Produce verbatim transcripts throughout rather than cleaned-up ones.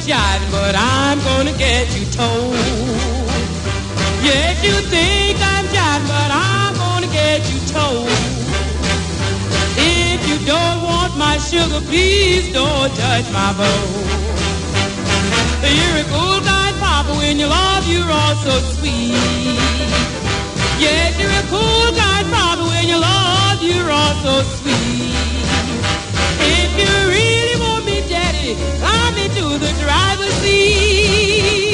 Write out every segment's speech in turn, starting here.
shouting, but I'm gonna get you told. Yes, you think I'm shouting, but I'm gonna get you told. If you don't want my sugar, please don't touch my bowl. You're a cool kind papa, when you love, you're all so sweet. Yes, you're a cool kind papa, when you love, you're all so sweet. If you really want me, Daddy, climb me to the driver's seat.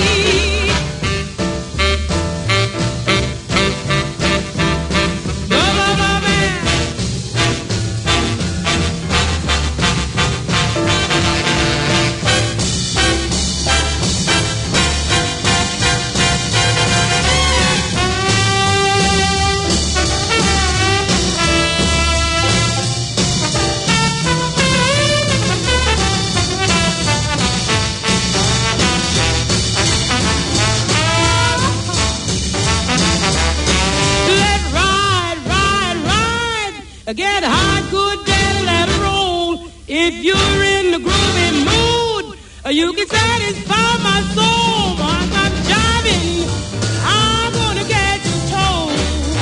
Get hot, good daddy, let it roll. If you're in the groovy mood, you can satisfy my soul. Once I'm jiving, I'm gonna get you told.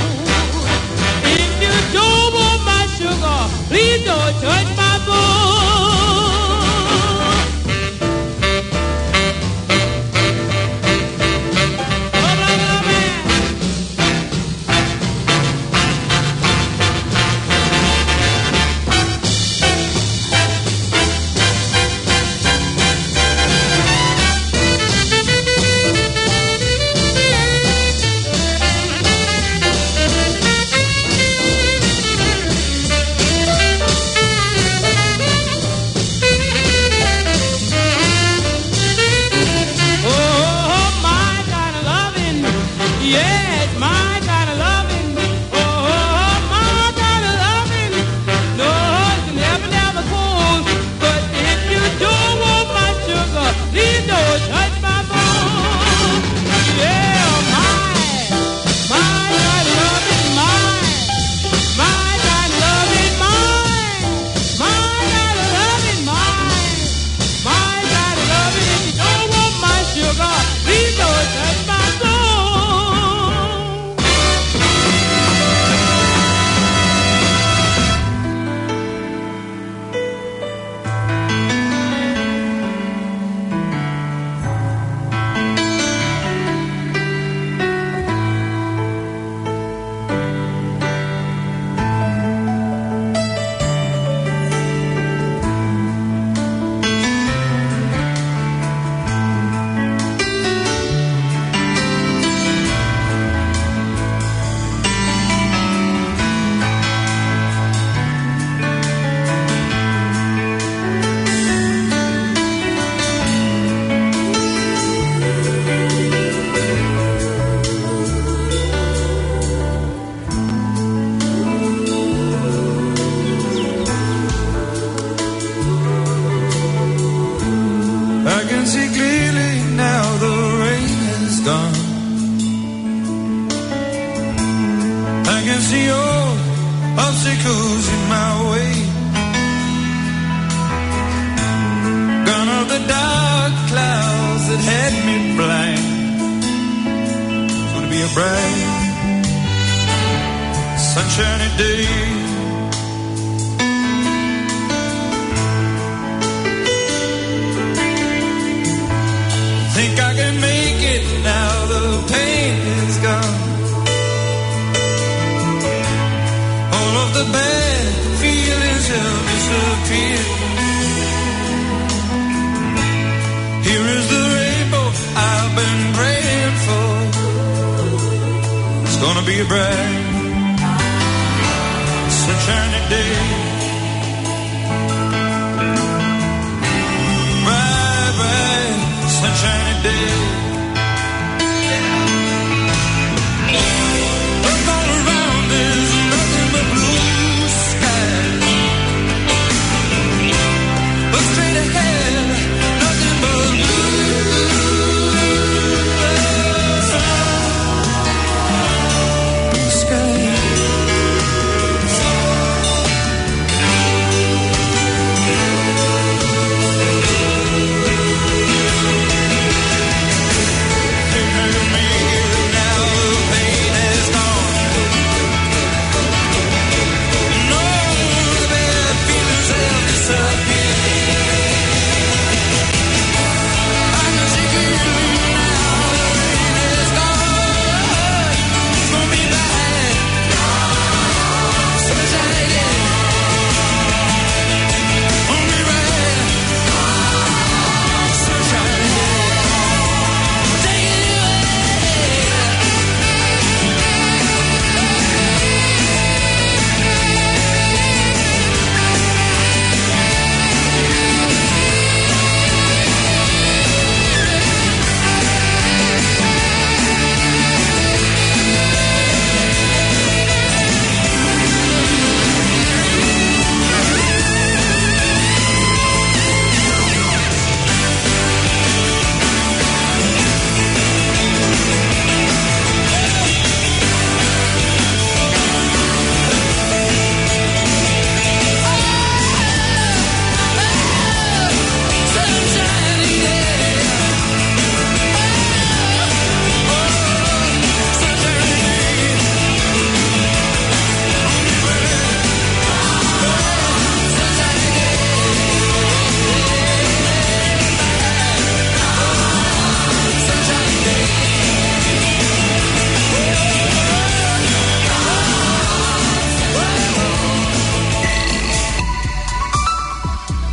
If you don't want my sugar, please don't touch my bowl.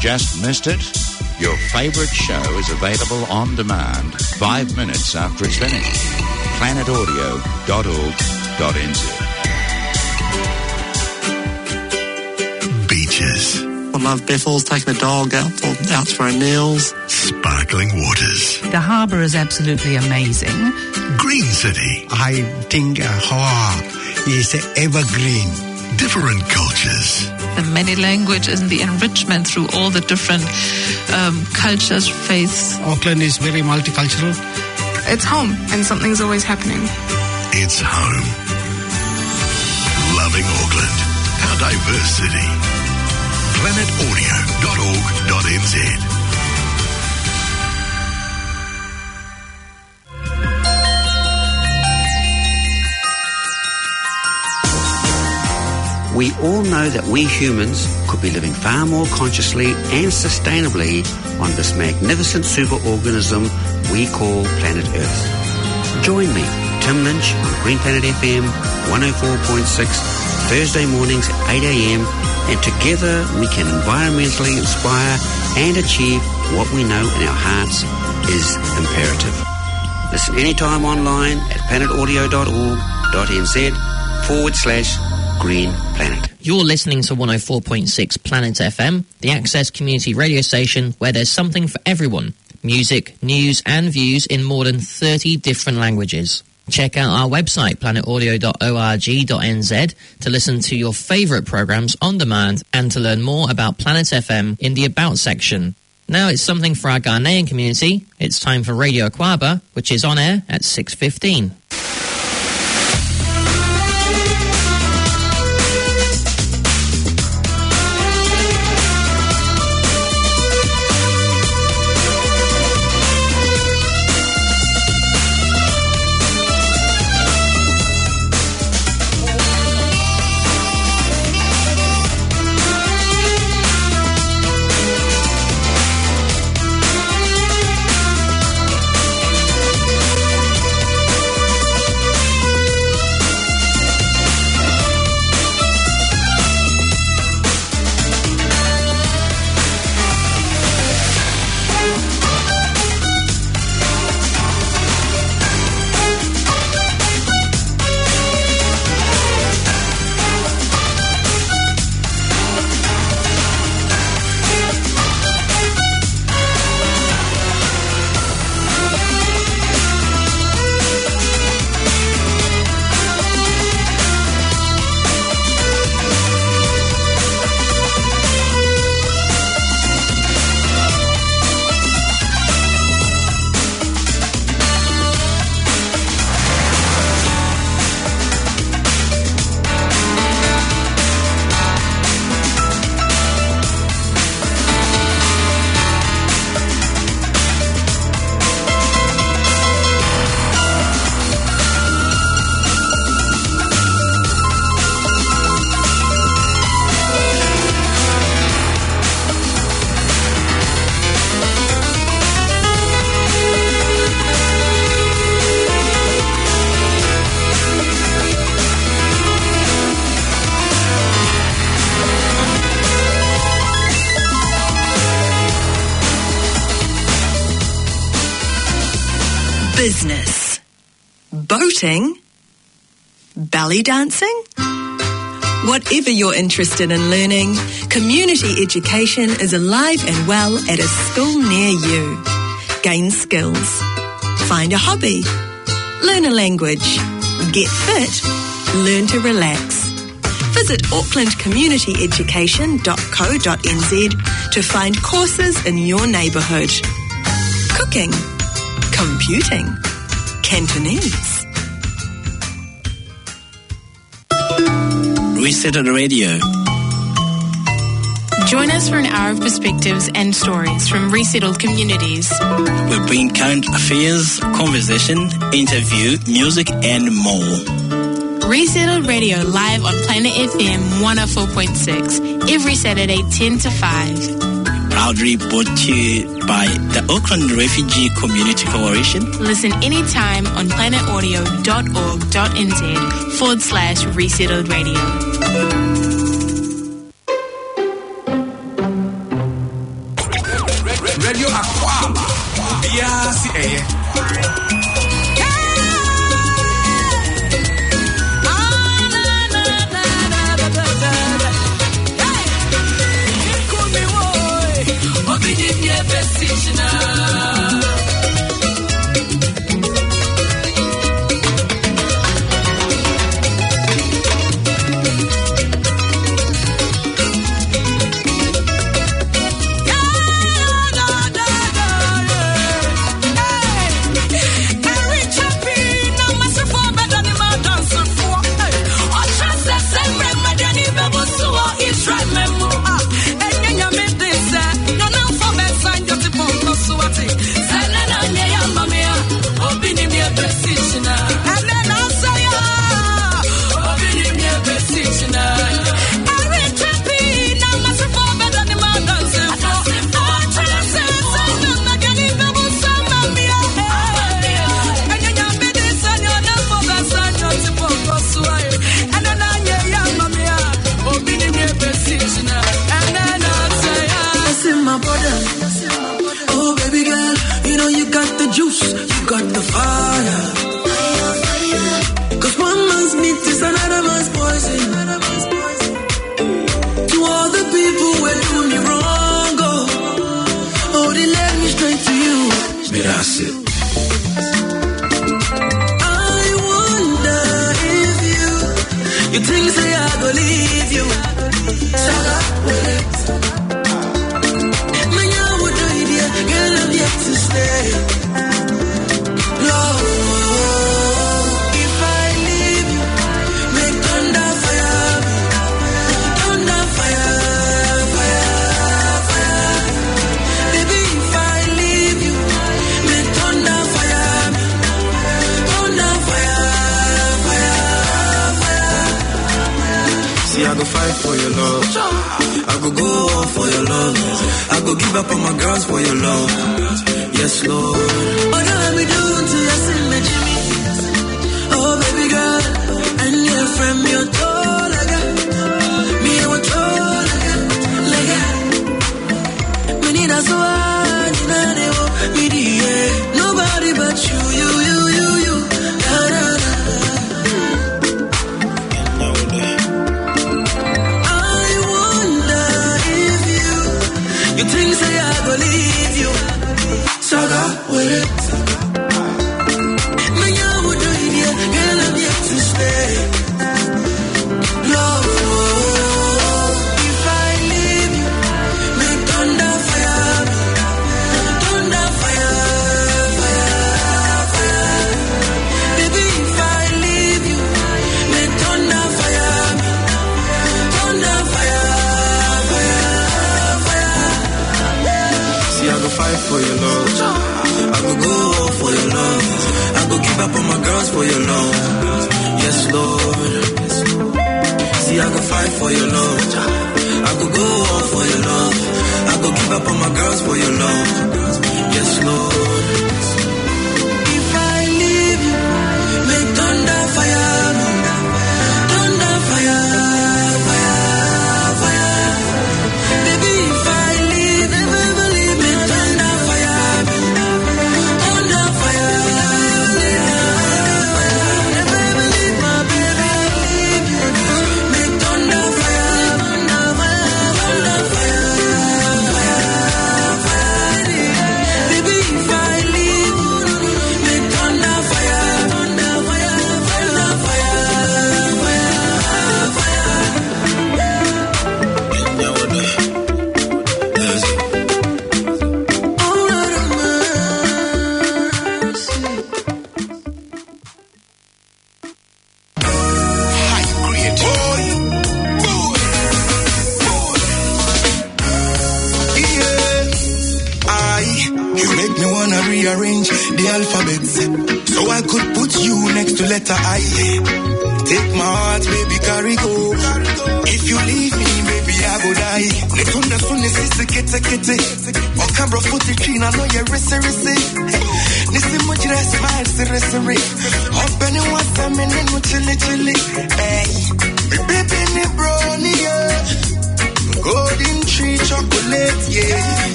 Just missed it? Your favourite show is available on demand five minutes after it's finished. planet audio dot org dot n z. Beaches. I love Bethels, taking the dog out for, out for our meals. Sparkling waters. The harbour is absolutely amazing. Green City. I think uh, Hawaii is evergreen. Different cultures. The many languages and the enrichment through all the different um, cultures, faiths. Auckland is very multicultural. It's home, and something's always happening. It's home. Loving Auckland. Our diverse city. planet audio dot org dot n z. We all know that we humans could be living far more consciously and sustainably on this magnificent superorganism we call planet Earth. Join me, Tim Lynch, on Green Planet F M one oh four point six, Thursday mornings at eight a.m, and together we can environmentally inspire and achieve what we know in our hearts is imperative. Listen anytime online at planet audio dot org dot n z forward slash Green Planet. You're listening to one oh four point six Planet F M, the Access community radio station where there's something for everyone. Music, news and views in more than thirty different languages. Check out our website, planet audio dot org dot n z, to listen to your favourite programmes on demand and to learn more about Planet F M in the About section. Now it's something for our Ghanaian community. It's time for Radio Aquaba, which is on air at six fifteen. Business, boating, belly dancing. Whatever you're interested in learning, community education is alive and well at a school near you. Gain skills, find a hobby, learn a language, get fit, learn to relax. Visit auckland community education dot co dot n z to find courses in your neighbourhood. Cooking, computing, Cantonese. Resettled Radio. Join us for an hour of perspectives and stories from resettled communities. We bring current affairs, conversation, interview, music, and more. Resettled Radio live on Planet F M one oh four point six every Saturday ten to five. Proudly brought to you by the Auckland Refugee Community Coalition. Listen anytime on planet audio dot org dot n z forward slash resettled radio.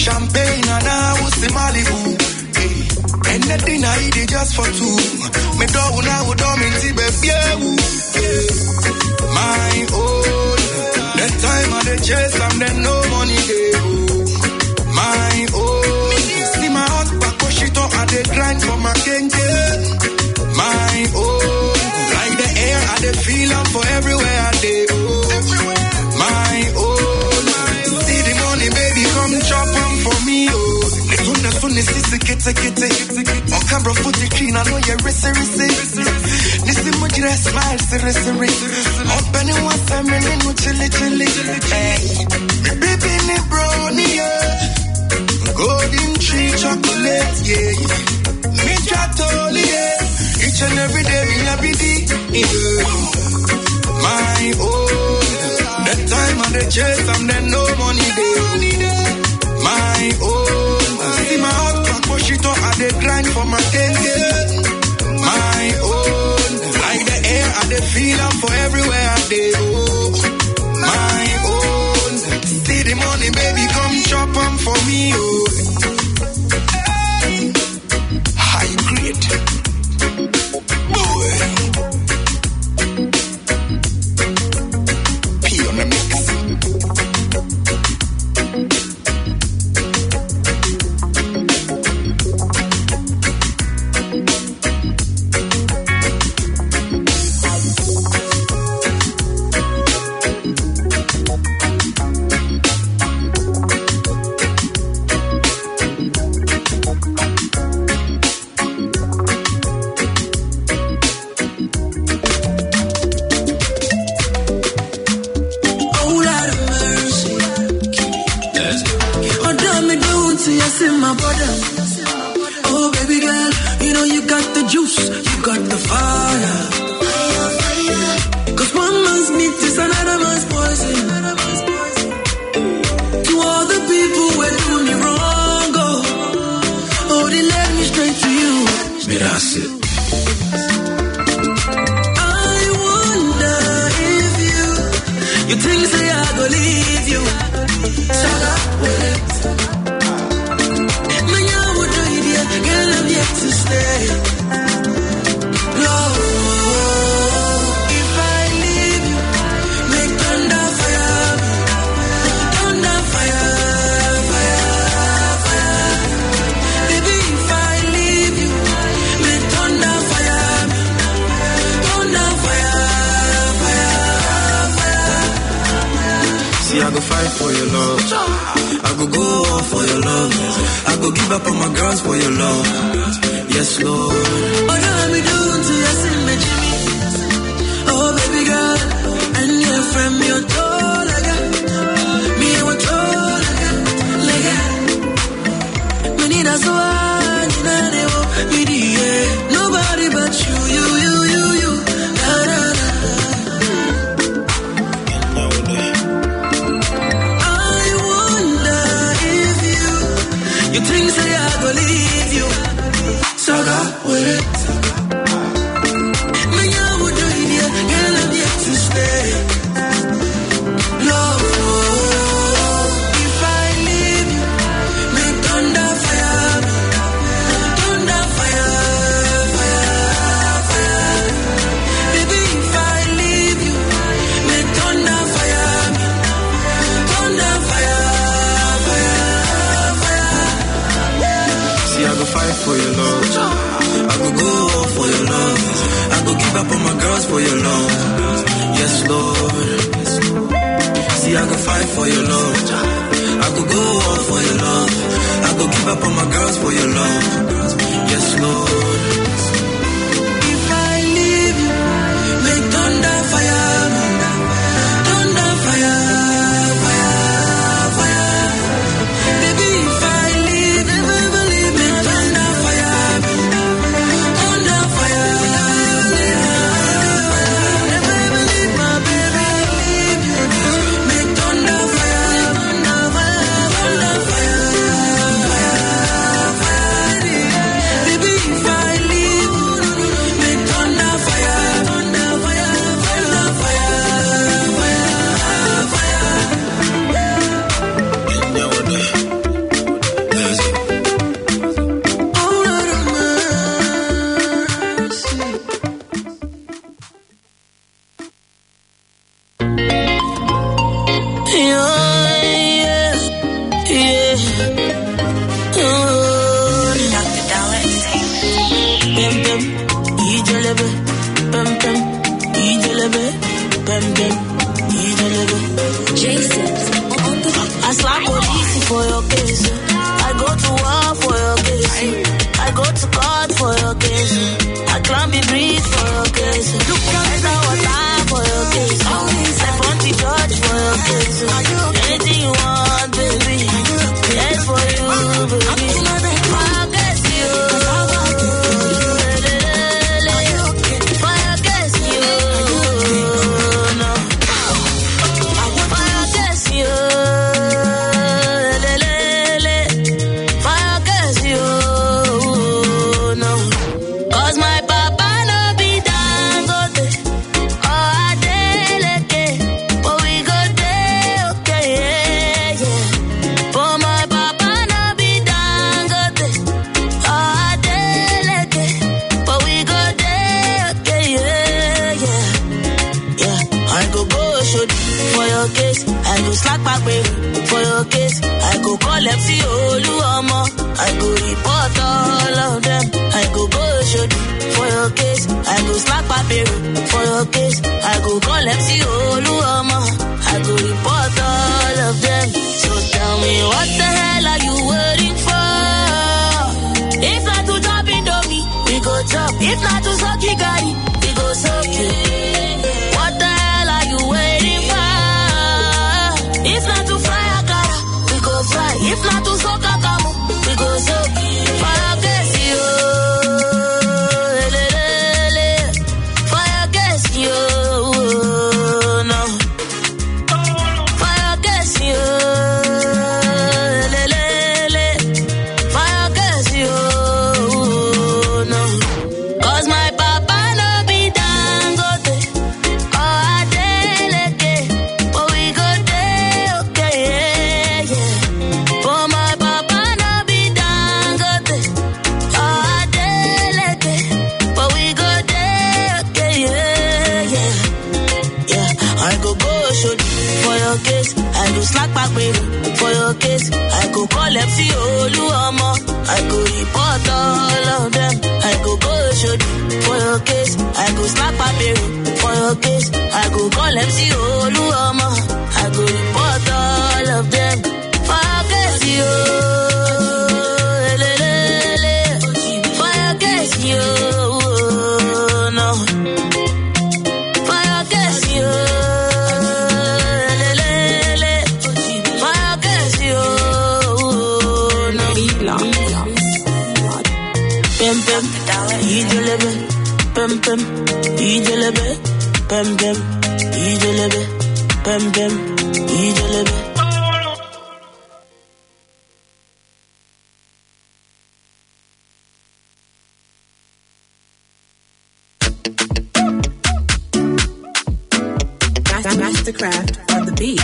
champagne and I was in Malibu. And the dinner I eat it just for two. Me do now do me baby. My own. The time of the chase and then no money there. My own. See my heart back push it on and they grind for my kenge. My own. Like the air and the feeling for everywhere I dey. My own. See the money baby come chop on for me. Oh. Sunny sissy kitty kitty on camera footage clean I know you're rissy rissy Nisi mujire smile siri siri on penny one family no chili chili me baby ni brownie yeah golden tree chocolate yeah me chatoli yeah each and every day me happy yeah my own that time and the chase and then no money there my own see my heart back push it on and they grind for my kenge. My own. Like the air and the feeling for everywhere I dey go. My own. See the money baby come chop on for me. Oh. High grade. Boy. P on the mix. for your case. I go to war for your case. I go to court for your case. I climb the bridge for your case. You can't say what time for your case. I want the judge for your case. Anything you want, baby. Yes, for you, baby. For your case, you. For your case, you. No. For your case, you. For your case, you. No. Cause my papa no be Dangote. Oh, Adeleke. But we go there, okay, yeah, yeah. For my papa no be Dangote. Oh, Adeleke. But we go there, okay, yeah, yeah. Yeah, I go go shoot for your case. I go slack back baby for your case. I go call F C Oluomo. I go report all of them. I go go shoot for your case. I go slack back baby for your case. I go call F C Oluomo. I go report all of them. So tell me what the hell are you waiting for? If not to drop Indomie, we go chop. If not to suck Gary, we go suck it. What the hell are you waiting for? If not to fry akara, we go fry. If not to soak akamu, we go soak. Fire gas you, le le le. Fire gas you, no. Fire gas you, le le le. Fire gas you, no. Cause my papa no be Dangote. Oh, Adeleke. But we go there, okay, yeah, yeah. For my papa no be Dangote. Oh, Adeleke. But we go there, okay, yeah, yeah. Yeah, I go go shoot for your case. I go slack back baby for your case. I go call F C Oluomo. I go report all of them. I go go shoot for your case. I go slack back baby for your case. I go call F C Oluomo. I go report all of them. For your case, you. Le, le, le. For your case, you. No. For your case, you. Le, le, le. For your case, you. No. Pem pem, ijelebe. Pem pem, ijelebe. Pem pem, ijelebe. Pem pem, ijelebe. Mastercraft on the beat.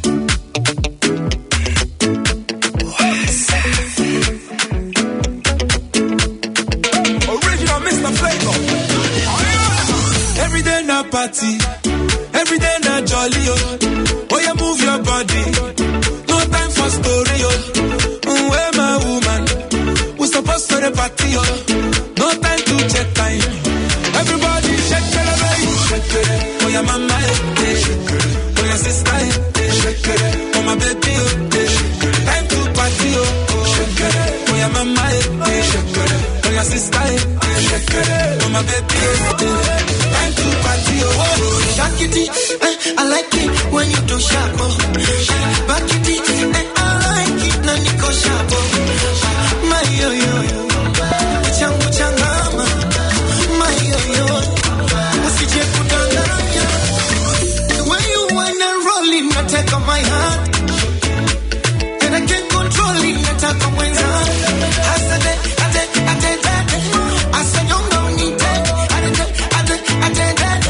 Original Mister Flavor. Every day na party, every day na jolly, oh. Oh, you move your body, no time for story, oh. Mm, where my woman, we supposed to the party, oh. No time to check time. Everybody shake it, baby, shake it. Oh, your mama, eh, shake it. Oh, your sister, eh, shake it. Oh, my baby, oh, time to party, oh. Shake it. Oh, your mama, eh, shake it. Oh, your sister, eh, shake it. Oh, my baby, oh, time to party, oh. Shake it, eh, I like it when you do sharp, oh. Back it, eh, I like it, na niko sharp, oh. My yo yo yo, changu changama, my yo yo, usije kudanganya. The way you wanna roll it, na take on my heart, and I can't control it, na take on mwenza. Asade, ade, ade, ade, asanyonga unite, ade, ade, ade, ade.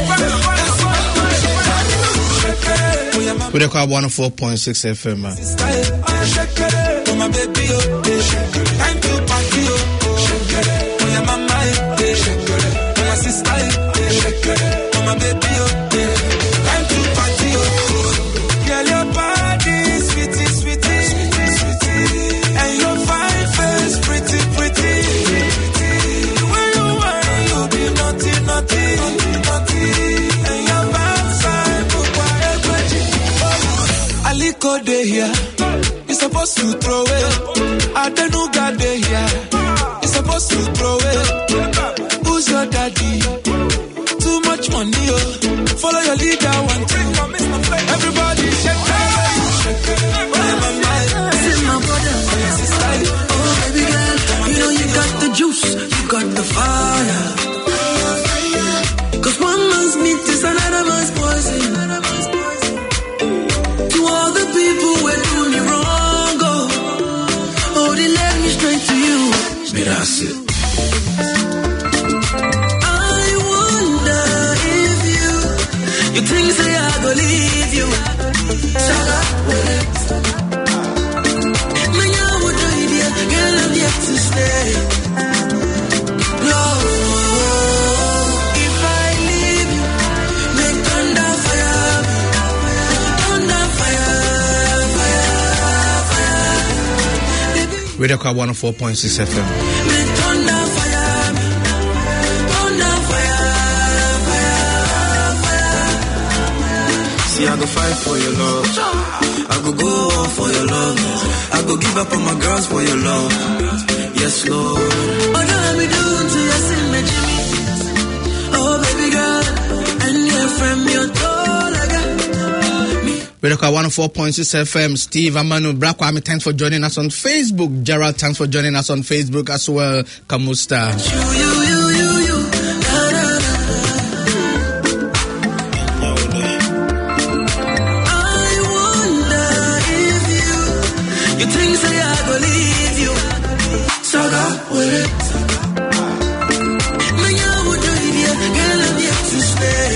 We the call one oh four point six F M. Man. Oh, my baby, oh, time to party, oh. Oh, your mama, oh, your sister, oh, my baby, oh, time to party, oh. Girl, your body, sweetie, sweetie, sweetie, and your fine face, pretty, pretty. The way you want, you be naughty, naughty, naughty, and your backside, put whatever. Aliko de here, you supposed supposed to throw it. I don't know God they here. You supposed to throw it. Who's your daddy? Too much money, oh. Follow your leader, one thing. Everybody shake it, shake it. Oh, my mind. This is my brother. This is life. Oh, baby girl, you know you got the juice, you got the fire. Cause one man's meat is another man's poison. To all the people who do me wrong, oh, oh, they led me straight to you. Me that's it. I wonder if you, you think say I go leave you. Shut up with it. Man, you would do it, girl, I'm yet to stay. Love, if I leave you, make thunder fire, thunder fire, fire, fire. Radio Car one oh four point six F M. Make thunder fire, thunder fire, fire, fire. See, I go fight for your love. I go go off for your love. I go give up on my girls for your love. Yes, Lord. What do we do to your sin, my Jimmy? Oh, baby girl, and your friend, your tall again. Radio Car one oh four point six F M. Steve Amanu Brakwame, thanks for joining us on Facebook. Gerald, thanks for joining us on Facebook as well. Kamusta. You, you, you, you, you. Da, da, da. I wonder if you, you think say I go leave you. Shut up with it. Man, you would do it, girl, I'm yet to stay.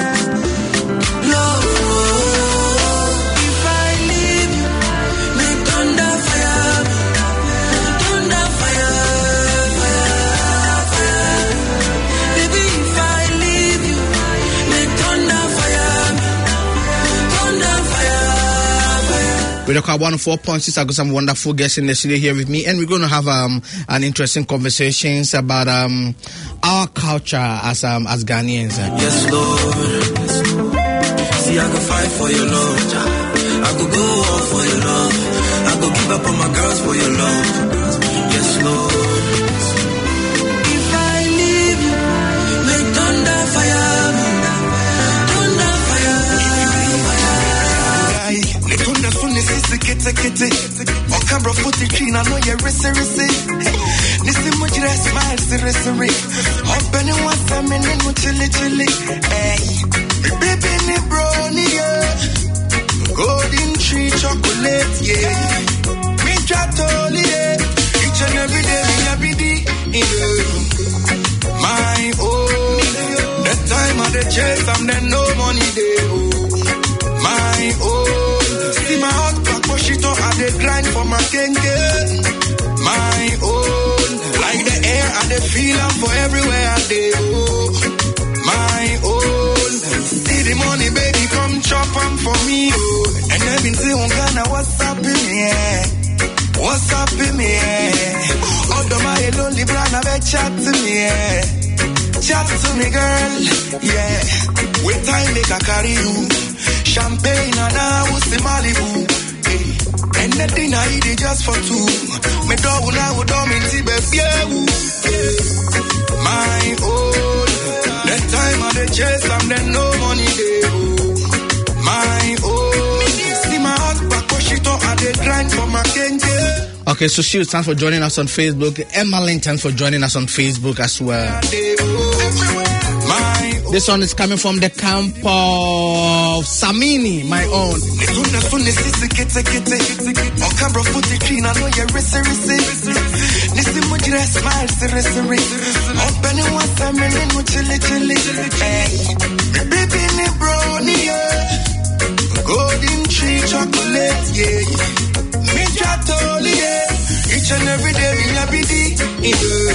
Love, if I leave you, make thunder fire, thunder fire, fire, fire. Baby, if I leave you, make thunder fire, thunder fire, fire. Radio Car one oh four point six. I got some wonderful guests in the studio here with me, and we're going to have um an interesting conversations about um our culture as um as Ghanaians. Yes, Lord. See, I go fight for your love. I go go off for your love. I go give up on my girls for your love. Yes, Lord. If I leave you, make thunder fire, thunder fire. Ne tunda sunni sisi kete kete. O kambro futi china no ye rese rese. Nisi mujire smile siri siri. Open it once a minute no chili chili. Hey, me baby ni brownie yeah. Golden tree chocolate yeah. Me chatoli yeah. Each and every day me happy day. Yeah. My own. That time of the chase I'm then no money day. Oh. My own. See my heart back push it up at the grind for my kenge. My own. Like the air and the feel I'm for everywhere I do. My own. See the money baby come chop them for me. Oh. And I've been saying Ghana what's up in me yeah. What's up in me yeah. Although my lonely brand I bet chat to me yeah. Chat to me girl yeah. Wait time make I carry you. Champagne and I was in Malibu. Hey. And the dinner I eat it just for two. Me dog will now do me Tibet. My own. That time of the chase I'm then no money day. My own. See my heart back push it up at the grind for my kenge. Okay, so she thanks for joining us on Facebook. Emma Lynn, thanks for joining us on Facebook as well. This one is coming from the camp of Samini, my own. Golden tree chocolate, yeah. Me chatoli, yeah. Each and every day, me happy day.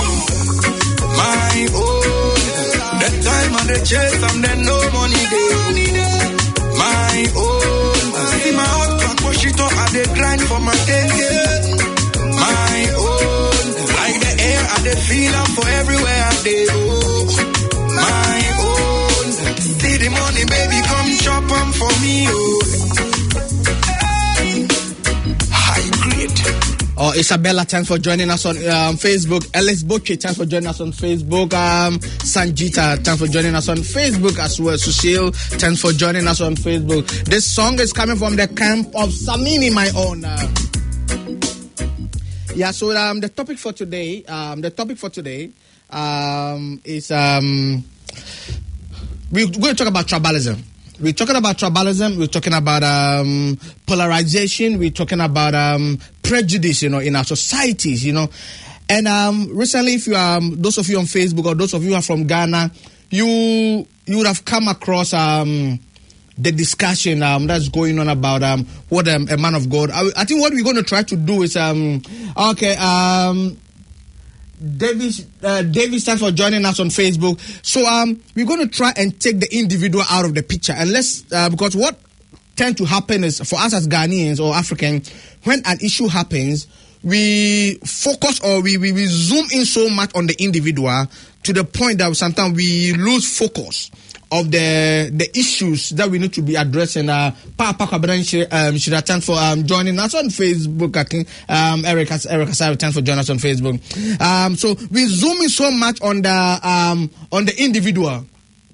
My own. That time on the chase, I'm then no money day. My own. See my heart back, push it up at the grind for my kenge. My own. Like the air and the feel I'm for everywhere I do. My own. See the money, baby, come chop them for me. Oh. High grade. Oh, Isabella, thanks for joining us on um, Facebook. Ellis Boche, thanks for joining us on Facebook. Um, Sanjita, thanks for joining us on Facebook as well. Sushil, thanks for joining us on Facebook. This song is coming from the camp of Samini, my own. Uh, yeah, so um, the topic for today, um, the topic for today um, is um, we're going to talk about tribalism. We're talking about tribalism, we're talking about um, polarization, we're talking about um, prejudice, you know, in our societies, you know. And um, recently, if you um, those of you on Facebook or those of you who are from Ghana, you you would have come across um, the discussion um, that's going on about um, what um, a man of God. I, I think what we're going to try to do is, um, okay, um, David, uh, David, thanks for joining us on Facebook. So um, we're going to try and take the individual out of the picture, and let's uh, because what tends to happen is for us as Ghanaians or Africans, when an issue happens, we focus or we, we we zoom in so much on the individual to the point that sometimes we lose focus of the the issues that we need to be addressing. Uh, Papa Kabran um, should attend for um, joining us on Facebook. I think um, Eric has Eric has attend for joining us on Facebook. Um, so we zoom in so much on the um, on the individual.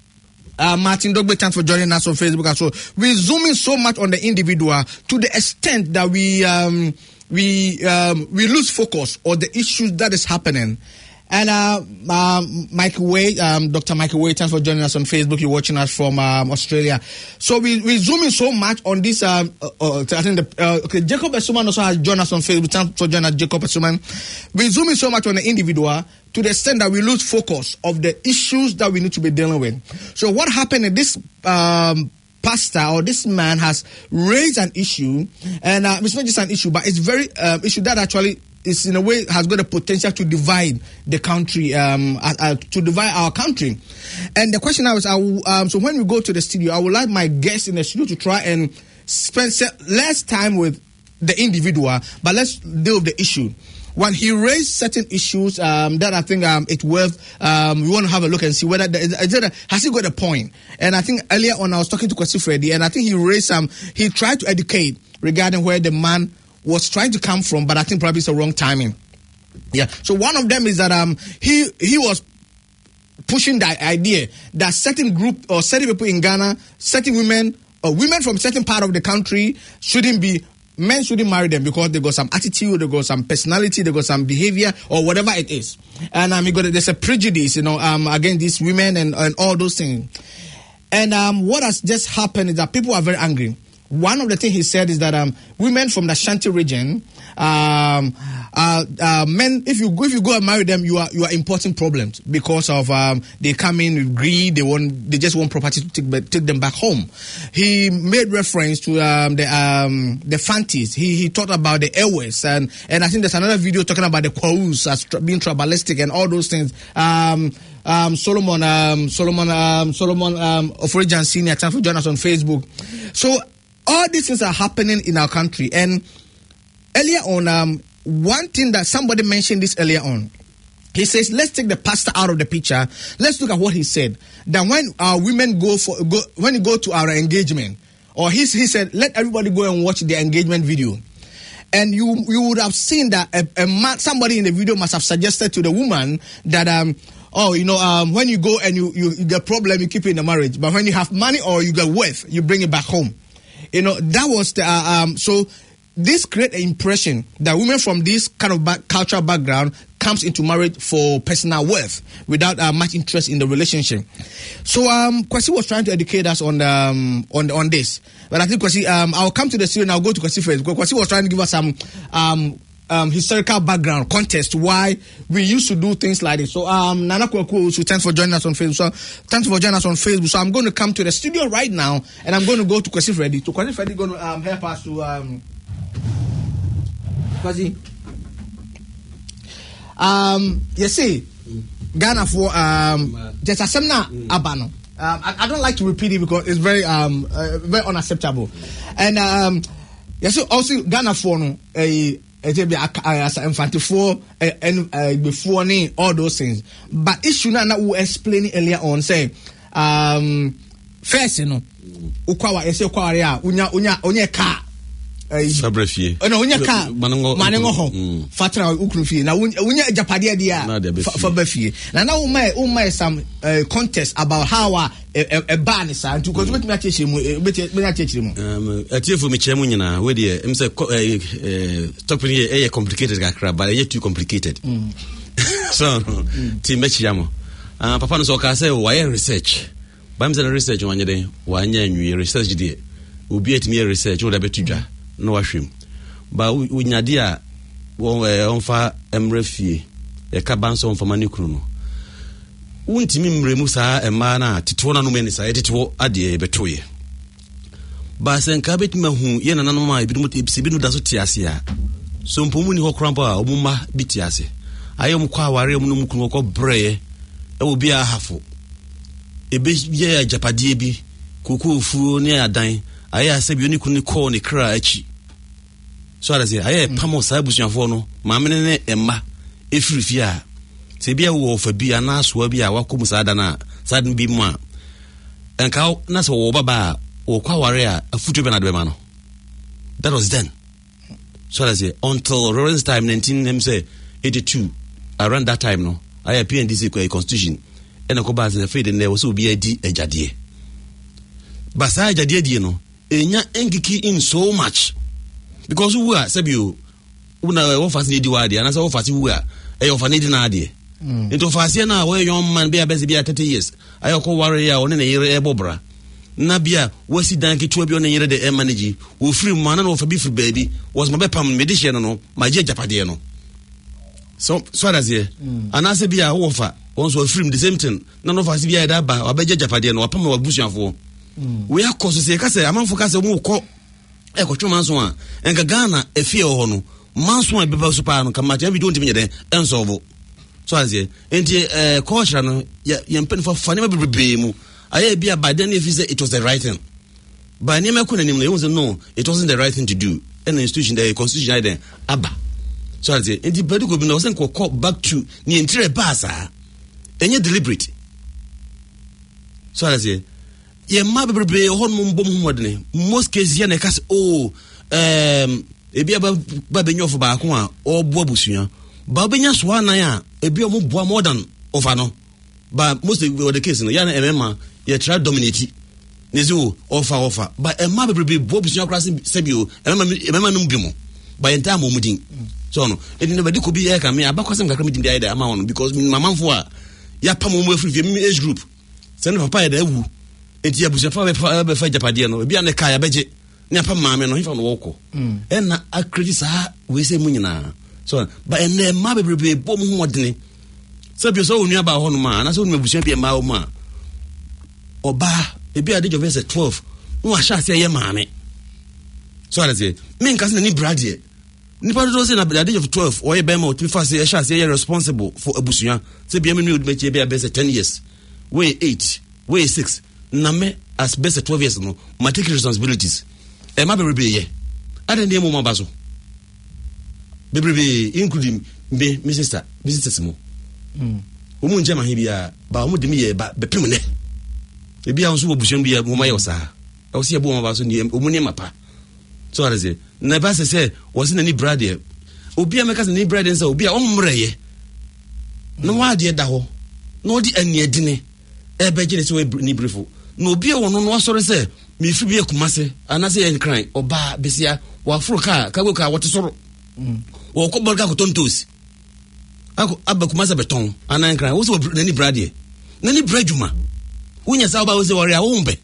Uh, Martin Dogbe, thanks for joining us on Facebook as well. We zoom in so much on the individual to the extent that we um, we um, we lose focus on the issues that is happening. And uh, um, Michael Way, um, Doctor Michael Way, thanks for joining us on Facebook. You're watching us from um, Australia. So we we zoom in so much on this. Um, uh, uh, I think the uh, okay, Jacob Esuman also has joined us on Facebook. Thanks for joining us, Jacob Esuman. We zoom in so much on the individual to the extent that we lose focus of the issues that we need to be dealing with. So what happened in this um, pastor or this man has raised an issue, and uh, it's not just an issue, but it's very uh, issue that actually is in a way has got the potential to divide the country, um, uh, uh, to divide our country. And the question now is, I will, um, so when we go to the studio, I would like my guests in the studio to try and spend less time with the individual, but let's deal with the issue. When he raised certain issues um, that I think um, it's worth, um, we want to have a look and see whether there is, is there a, has he got a point. And I think earlier on I was talking to Kwasi Freddy, and I think he raised some. Um, he tried to educate regarding where the man was trying to come from, but I think probably it's the wrong timing. Yeah. So one of them is that um he he was pushing the idea that certain group or certain people in Ghana, certain women or women from certain part of the country shouldn't be, men shouldn't marry them because they got some attitude, they got some personality, they got some behavior or whatever it is. And um, you got there's a prejudice, you know, um against these women and, and all those things. And um what has just happened is that people are very angry. One of the things he said is that um, women from the Ashanti region, um, uh, uh, men, if you go, if you go and marry them, you are you are importing problems because of um, they come in with greed. They want they just want property to take, take them back home. He made reference to um, the um, the Fantis. He he talked about the Airways, and and I think there's another video talking about the Kwaus as tra- being tribalistic and all those things. Um, Um, Solomon, um, Solomon, um, Solomon, um, Oforijan Senior, thanks for joining us on Facebook. So all these things are happening in our country. And earlier on, um, one thing that somebody mentioned this earlier on, he says, let's take the pastor out of the picture. Let's look at what he said. That when our women go for, go, when you go to our engagement, or he, he said, let everybody go and watch the engagement video. And you you would have seen that a, a man, somebody in the video must have suggested to the woman that, um, oh, you know, um, when you go and you, you, you get problem, you keep it in the marriage. But when you have money or you get wealth, you bring it back home. You know, that was the, uh, um, so this create an impression that women from this kind of back, cultural background comes into marriage for personal wealth without uh, much interest in the relationship. So, um, Kwasi was trying to educate us on, um, on, on this. But I think Kwasi, um, I'll come to the studio and I'll go to Kwasi first. Kwasi was trying to give us some, um, Um, historical background, context, why we used to do things like this. So, um, Nana Kwaku, so thanks for joining us on Facebook. So, thanks for joining us on Facebook. So, I'm going to come to the studio right now, and I'm going to go to Kwasi Freddy. So, Kwasi Freddy is going to um, help us to, um, Kwasi. Um, you see, Ghana for, um, just a semna abano. Um, I, I don't like to repeat it because it's very, um, uh, very unacceptable. And, um, yes, also Ghana for, no, a, It will be as infant for and before all those things. But issue now we explain earlier on say um first you know ukwawa ese ukwawa ya unya unya unya car Sabrefie. Oh no, unya ka manengo ho. Fatra ukunu fie. Na unya japade dia for befie. Na na umma umma some contest about how a a ban is and to because me achechi mu me achechi mu. Um atiefo me chemu nyina we dey em say topic e complicated kakra but e too complicated. So ti mechi yamo. Ah papa no so ka say why research. Bam say research wanye den wanya nwi research dey. Obi etimi research wo da betudwa. No washim ba unyade a won fa emrefie e ka banso on fa manikunu no untimi mremu saa ema na titwo na no meni saa titwo ade betoye ba senka betuma hu ye na nanom a ebidu ebisi binu da so tiase a so mpomu ni ho krampo a omuma bitiase ayom kwa aware mu no mukunu ko breye e obi a hafo ebe ye japade bi koku ofuo ne adan aya asebi oni kunu ko ne kra achi so ara say aye pamo sa busuafo no maamene ne emma efirifia se bia wo fa bia na so bia wakom sa da na sa den bi mu a enka na so wo baba wo kwaware a afutu be na de ma no that was then so ara say until Lawrence time nineteen eighty-two around that time no aye P N D C constitution ena ko ba se fe de ne wo so bia di ejade basa ejade die no enya engiki in so much because we are sabio una wo fasi di wadi ana so wo fasi we are e yo fani di na ade into fasi na we young man be abesi be thirty years ayo ko ware ya one na yire e bobra na bia wasi dan ki tuo bi one yire de e manage wo free man na wo fa bi free baby was my pam medicine no ma je japade no so so that's here ana se bia wo fa won so free the same thing na no fasi bia da ba obeje japade no pam wa busuafo we are so se ka se amanfo ka se mu ko e ko twoma nso a enka Ghana efie ho no manso e beba super no kama tia bi don't me den ensolve so azie enti eh culture no ye mpeni for fane bebebe mu aye bia by then if say it was the right thing by name ko nanim no you say no it wasn't the right thing to do an institution the constitution then aba so azie enti bedu go bi no say ko back to ni entire basa enye deliberate so azie ye ma bebrebe hon mo mbom humodene most cases ye na ka say oh um ebi aba ba benyo fo ba ko a obo abusua ba benya so anan a ebi omo boa more than over no ba most of the case no ya na emema ye try dominate nezo offer offer ba e ma bebrebe bo abusua kra se bi o emema emema no mbimo ba enta mo mudin so no e di no ba di ko bi e ka me abakwasem kakra mi di ai da ama won because mama fo a ya pa mo mo afri mi age group se no papa e da wu enti abusuafa be fa japade no bia ne kaya beje ne apa maame no hifa no woko en na akredi sa we se munyina so ba en na ma bebrebe bom ho odene sabio so onua ba ho no ma na so onua abusua bia ma o ma oba e bia de jo verse twelve no ahya se ye maame so ala se me nka se na ni brade nipa do se na de of twelve o ye be ma o timi fa se ye ahya se ye responsible for abusua se bia me no de meche bia verse ten years we eight we six na me as best twelve years no ma take responsibilities e ma bebrebe ye ade ndie mo ma baso bebrebe including me my sister visitors mo mm omu nje ma hibia ba omu de mi ye ba bepem ne e bia nso obusuan bia mo ma ye osa e wo se ye bo ma baso ndie omu ne mapa so are ze na ba se se wo se na ni brother obi a meka se ni brother nsa obi a omre ye no wa de da ho no di ani adine e be gire se we ni briefo no obi a wono no asore se me fi bia kumase anase en cry oba besia wa afroka kago ka wote soro mm wo ko borga ko tontos ako abba kumase beton anan cry wo se nani brade nani bradjuma unya sa oba wo se wori a wo mbe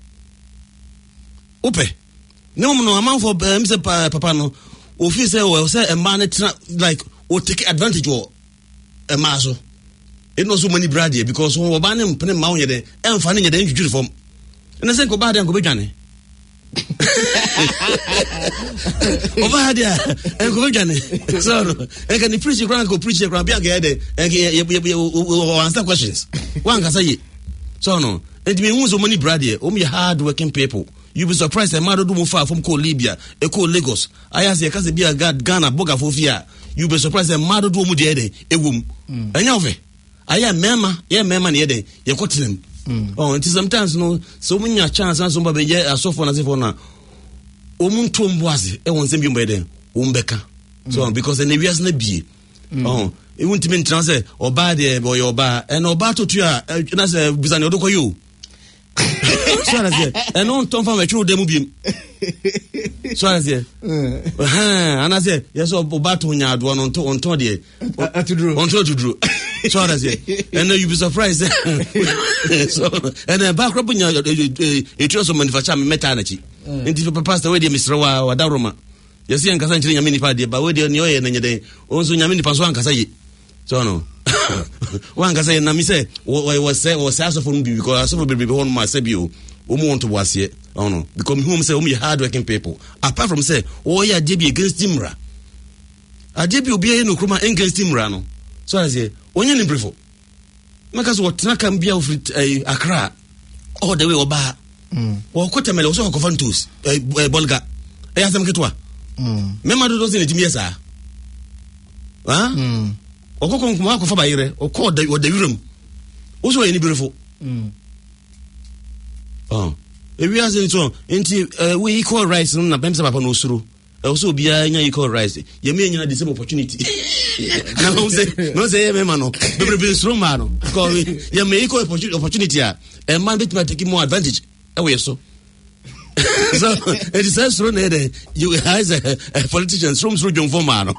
ope no mo no amanfo mse papa no ofi se wo se e man like o take advantage wo e ma so e no so mani brade because wo ba ne mpene ma wo yede emfa ne yede ntwitwiri fom ene se ko ba de ko bedwane over there and go again so I can preach you go preach you be again and answer questions one can say so no it means so many brother um hard working people you be surprised a man do move far from Libya e ko Lagos I ask you can be a god Ghana boga for fear you be surprised a man do mu de e wom anya ove aya mema ye mema ne de ye kotenem oh, and sometimes no so many chance and somebody yeah so for na for na omuntu mboase e won sembi mbeden umbeka so because the nevias na bie oh e won't mean transe oba de boy oba and oba to tu a na say bizane odoko you so na say and on ton fam e twu dem biem so na say eh ana say yes oba to nya ado no on ton de atuduro on ton atuduro so na say and you be surprised so and then back up nya e tru so manufacture me meta na chi nti papa pastor we de misra wa wadaroma yesi ankasa nchire nyame nipa de ba we de ne oye na nyede onso nyame nipa so ankasa ye so no wa ankasa ye na mi say we say we say so for me because so for be one ma say bi o omo want to wase oh no because whom say omo hard working people apart from say oh ya de bi against imra ade bi obi no kroma against imra no so I say onye ni brefo maka so what na kan bia of Accra all the way oba mm wo kotemele so ko fantos bolga e ya sam ketwa mm mema do do se netimi esa ha mm okoko nkuma akofa bayire okọ da o da wiram wo so yeni brefo mm oh ewi asen so enti we equal rights na pemsa papa no suru e so bia nya equal rights ye me nya the same opportunity na no say no say me man no bebre be suru man no ko ye me equal opportunity a e man bit ma take more advantage e we so so it is so through there you as a, a politician from through John Fomano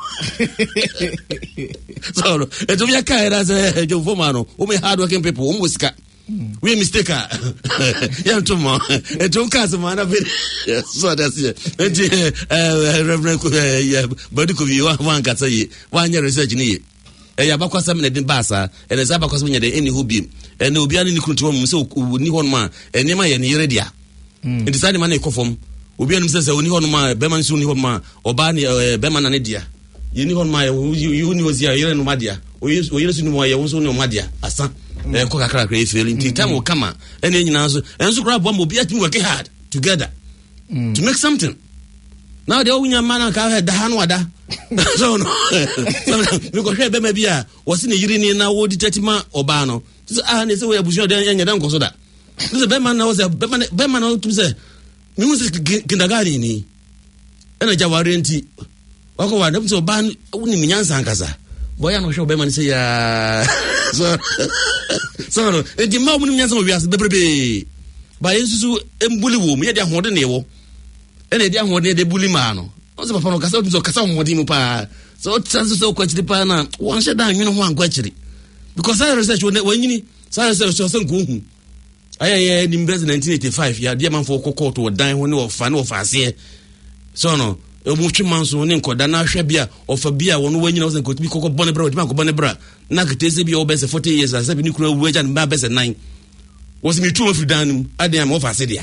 so it will be a kind as a John Fomano who may hard working people who muska we mistake yeah tomorrow it don't cause man so that's it uh Reverend body could be one can say one year research ni e ya bakwa sam na din basa e na za bakwa sam nya de any who be e na obi ani ni kuntu mu se ni hon ma e ne ma ye ne ready a it is any man e kofom obi anum se se oni hon ma be man su ni hon ma oba ni be man na ne dia ye ni hon ma you ni ozia yere no ma dia o yere su ni mo ye won so ni o ma dia asa e ko kakra kra e feel in time will come and then nyina so enso kra bo mo bi atimi work hard together mm. to make something now the onya man ka ha da hanu ada so no we go share be ma bia wo se ne yiri ni na wo ditetima oba no so ah ne se we abusu de nya da nko so da so be man na wo se be man be man na to say me wo se kindergarten ni ena jaware nti wako wa da so ba ni minyansa ankasa boya no show be man say ya so so no e di ma wo ni minyansa wo wiase bebrebe ba yesusu embuli wo mu ye de ahode ne wo ena e di ahode de buli ma no o se papa no kasa o so kasa wo di mu pa so chance so ko chiri pa na won she da nwene ho ankwa chiri because I research when nyini sai research so san ko hu aye ni mbezi nineteen eighty-five ya dia man for kokko to dan ho ne o fa ne o fa ase so no e mu twima so ne nkoda na hwa bia o fa bia won wanyina o san ko bi kokko bone bra o di man ko bone bra na ketese bia o be se forty years asa bi ni kura wu aja na be se nine was me two of dan ade am o fa ase dia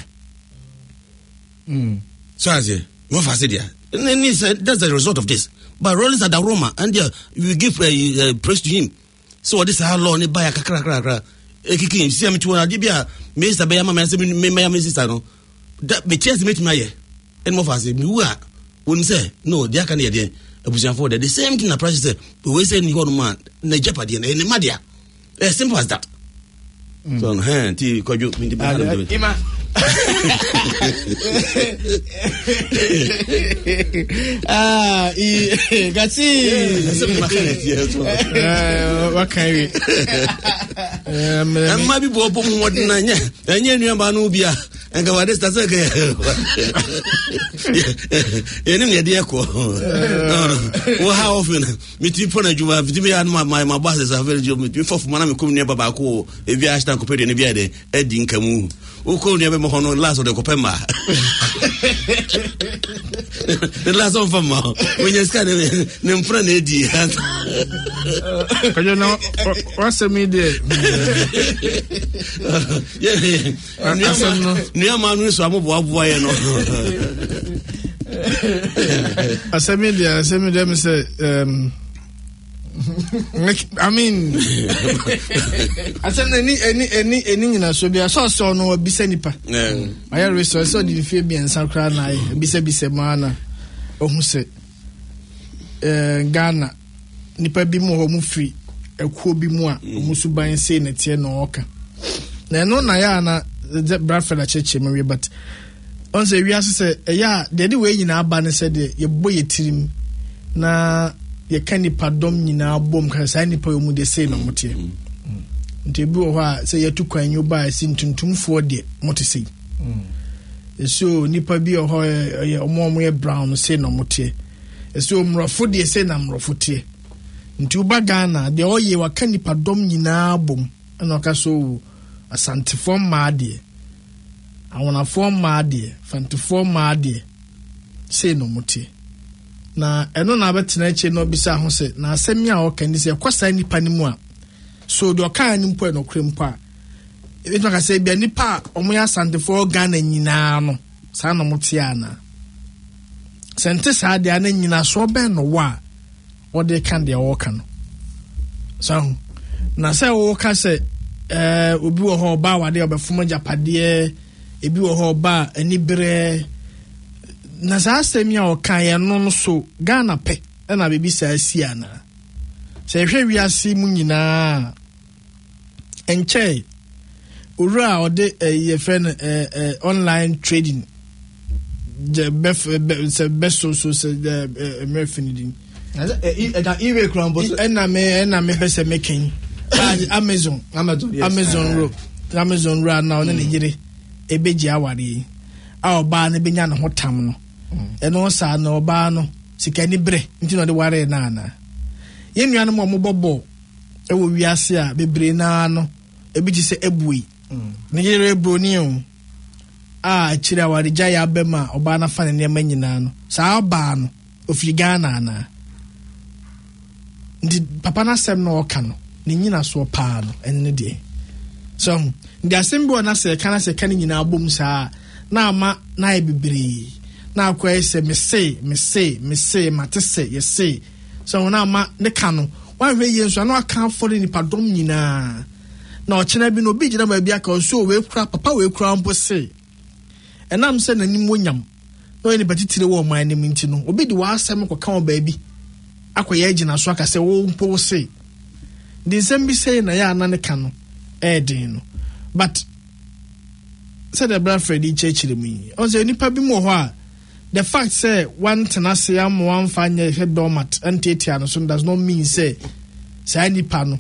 mm so as ye o fa ase dia and then that's the result of this but Rollins at the Roma and uh, we give uh, uh, praise to him so this how law ne buy kakra kakra ekiki si am tuwa di bia minister be ya mama se me me minister no that me chance make me aye en mo fa se me wu a won say no dia kan ye dey abusian for the same thing na practice say we say ni ho no man na jeopardy na ni madia as simple as that mm. so eh ti kojo mi di ba ima ah i gati what can we um ma bi bo bo mo na nya anya nua ba no bia enga wade sta se ke ye ni de ko wo how often me ti pona juma vi me an my my boss is a very job me for for na me kom ne baba ko e bia ashtan ko pede ne bia de edi nkamu uko ni abe mo hono last of the kopema the last of them when you scan ne mpra na edi kajo no what's the media yeah ni ama no so amobo aboa ye no asemedia asemedia me say um I mean I said any any any any na so bia so so no bisa nipa eh my resource so di fe bia nsakra na bisa bisa mana ohun se eh Ghana nipa bi mu ho mu free ekuo bi mu a mu suban sei na tie no oka na no na ya na the Bradford a cheche me but On say we are say yeah the way nyina aba ne said ye boy tirim na ye ka nipa dom nyina bom ka sa nipa yo mu de say no motie nti bi wo ha say ye tu kwan yo ba sin tuntumfo de mote say so nipa bi ho ye omo omo ye brown say no motie so mrofo de say na mrofo tie nti uba Ghana de oye wa ka nipa dom nyina bom na ka so asante form ma de awona form ma de fanti form ma de say no motie na eno na betena eche no bisa ho se na asemi a o kan ni se kwasa nipa ni mu a so do kan ni mpo no krem pa e to ka se bia nipa omo ya asante for Ghana nyina no sa no motie ana sente sa de ana nyina so ben no wa o de kan de o kan so na se o ka se eh obi wo ho ba wa de obefuma japade ebi wo ho ba ani bere na sa asemi a o kan ye no so Ghana pe na bebi sa si ana se hwe wiase mu nyina enche ura o de ye friend eh online trading the best best so so the American e da e kran bo na me na me be se making Amazon Amazon Amazon ro Amazon ro na ona Nigeria ebeji aware a oba na benya na hotam no eno sa na oba no sika ni bre nti no de ware na na ye nua no mo bobo e wo wiase a bebre na no ebiji se ebui Nigeria ebroni o a chira ware jaya abema oba na fa ne manyina no sa oba no ofiri Ghana na ndi papa na sem no oka no ni nyina so pa no enne de so ndi asem bi ona se kana se kana nyina abom sa na ama na ebibiri na akwa se me se me se me se mate se ye se so na ama ne ka no wan hwe ye so na aka for ni padom nyina na ochena bi no bi gina ba bi aka so we kura papa we kura mpo se enam se na nim wonyam no ni batitire wo man ni minti no obi di wa asem ko kan ba bi akoye agina so aka se wo mpo se di nsem bi se na ya na ne ka no e din no but said the brother Freddy chechire mu on say nipa bi mo ho a the fact say one tenase am one fanya head domat antetia no so does not mean say say nipa no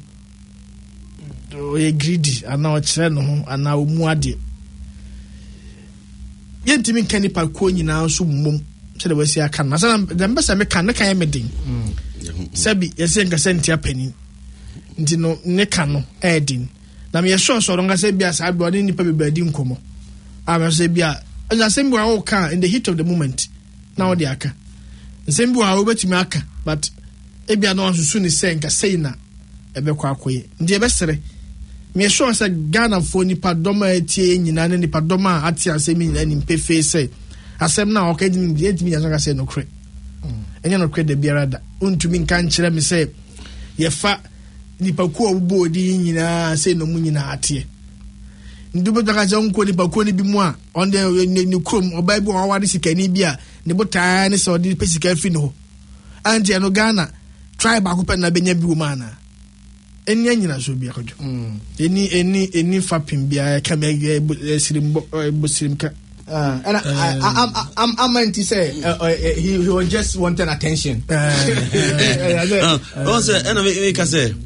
o greedy ana o kire no ho ana o mu ade yentimi kan nipa ko nyina so mum say the wasi aka na say the mbesa me kan na kan me din sabi yesi nka sentia pani nti no ne ka no e din na me yesho so ronga say bia sa bia nipa be badi nkomo a say bia anya say bia o kan in the heat of the moment na o de aka say bia o betimi aka but e bia no nsusu ni say nka say na e be kwa akoye ndi e be sere me yesho say Ghana fo nipa doma etie nyina ne nipa doma ati asem nyina ni mpefe say asem na o ka di ndi etimi nya so say no kre enya no kre de biara da untumi nka nkyere me say ye fa nipa ko obo di nyina say no mu nyina ate ndubo daga ja nko nipa ko ni bi mu a on de ni krom oba bi won wade sikani bi a ne botaa ne so de pesika fi no anti no Ghana tribe akopa na benya bi wo mana enya nyina so bi akojo eni eni eni fapim bia ka me sirim bo sirim ka Uh, and I, I, I, I'm, I'm meant to say uh, uh, he, he was just wanting attention. Also, and I make I say,